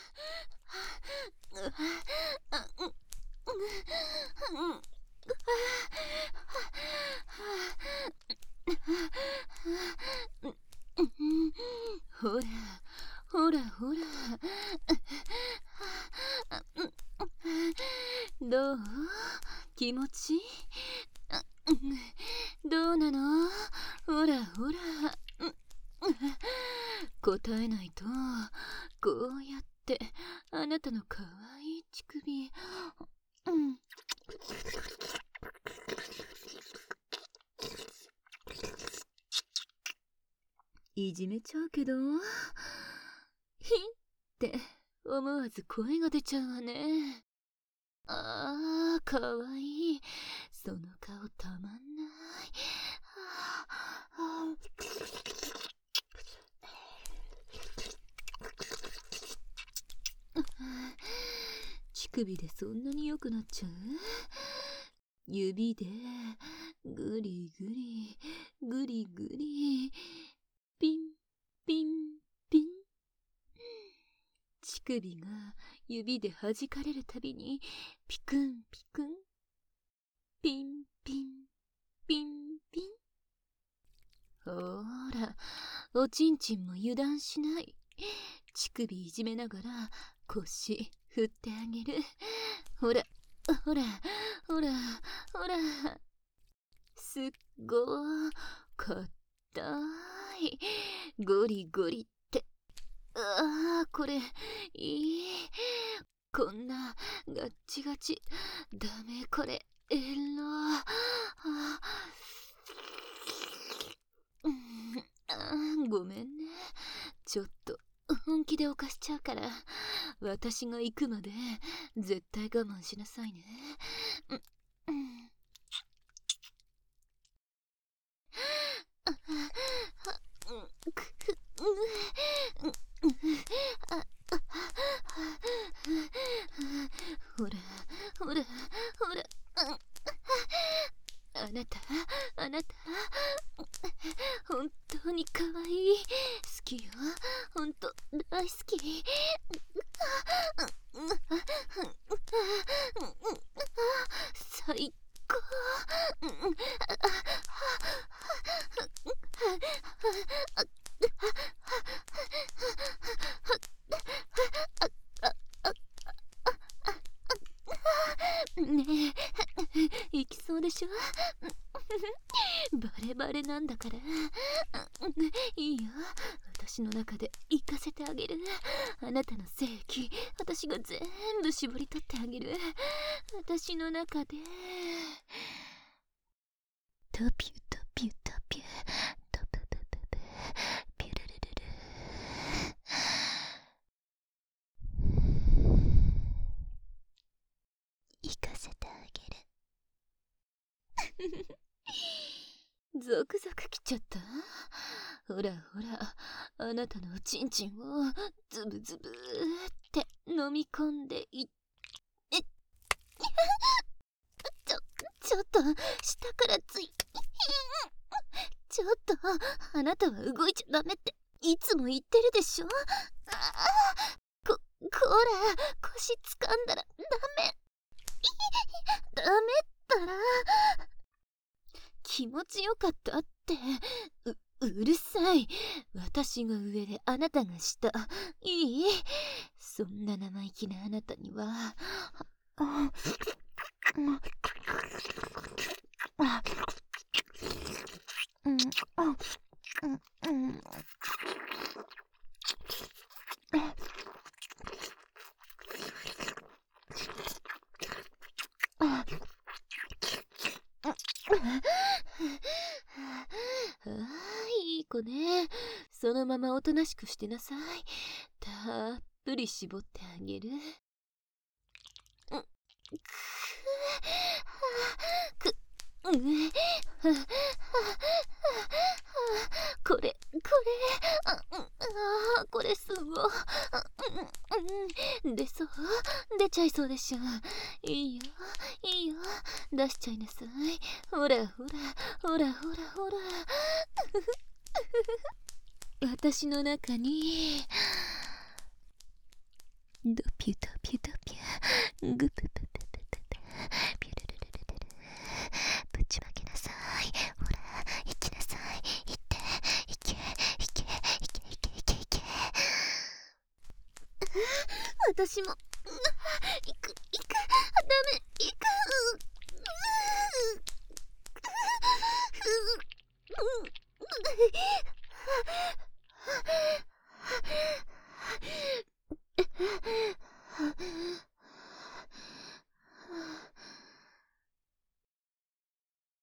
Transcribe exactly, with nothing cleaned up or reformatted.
ほらほらほら、どう？気持ちいい？どうなの？ほらほら、答えないとこうやってあなたのかわいい乳首、うん、いじめちゃうけど、ひんって思わず声が出ちゃうわね。あー、かわいい。その顔たまんない。はあはあ、乳首でそんなに良くなっちゃう？指でぐりぐりぐりぐり、ピンピンピン。乳首が指で弾かれるたびにピクンピクン、ピンピンピンピン。ほーら、おちんちんも油断しない。乳首いじめながら腰振ってあげる。ほらほらほらほら、すっごーかったい、ゴリゴリって。ああ、これいい。こんなガッチガチダメ、これエロ。あー、うん、あー、ごめんね。ちょっと本気で犯しちゃうから、私が行くまで絶対我慢しなさいね。うんうん、あうんくうんああほらほらほら、あなたあなた本当に可愛い。好きよ、本当大好き。最高。ねえ、行きそうでしょ？バレバレなんだから。いいよ、私の中で行かせてあげる。あなたの性器、私が全部絞り取ってあげる。私の中でトピュトピュトピュトププププピュルルルル、行かせてあげる。ゾクゾクきちゃった。ほらほら、あなたのおちんちんをズブズブーって飲み込んでいっえちょちょっと下からついちょっと、あなたは動いちゃダメっていつも言ってるでしょ。あここら、腰掴んだらダメダメったら。気持ちよかったって。う、うるさい。私が上であなたが下。いい？そんな生意気なあなたには。あ、あ、うん、あ、うん、うん。ああ、いい子ね。そのままおとなしくしてなさい。たっぷり絞ってあげる。くくうこれこれ、ああ、これすごい。出そう？出ちゃいそうでしょ。いいよいいよ、出しちゃいなさい。ほらほらほらほらほら。私の中にドピュドピュドピュ。グププププププ。ピュルルルルルル。ぶちまけなさい。ほら、行きなさい。行って、行け、行け、行け、行け、行け、行け。私も